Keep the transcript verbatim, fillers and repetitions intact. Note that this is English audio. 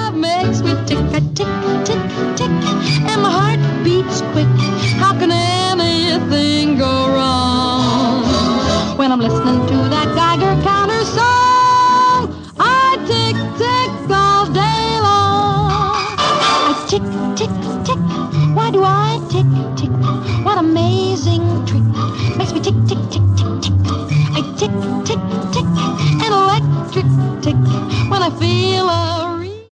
love makes me tick, a tick, tick, tick, and my heart beats quick. How can anything go wrong? When I'm listening to that Geiger counter song, I tick, tick all day long. I tick, tick, tick. Why do I tick, tick? What amazing trick makes me tick, tick, tick, tick, tick. I tick, tick, tick, an electric tick when I feel a